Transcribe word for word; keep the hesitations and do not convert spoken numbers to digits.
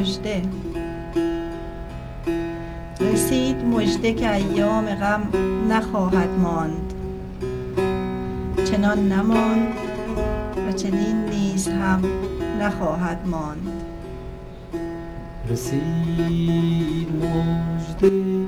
مژده. رسید مژده که ایام غم نخواهد ماند، چنان نماند و چنین نیز هم نخواهد ماند. رسید مژده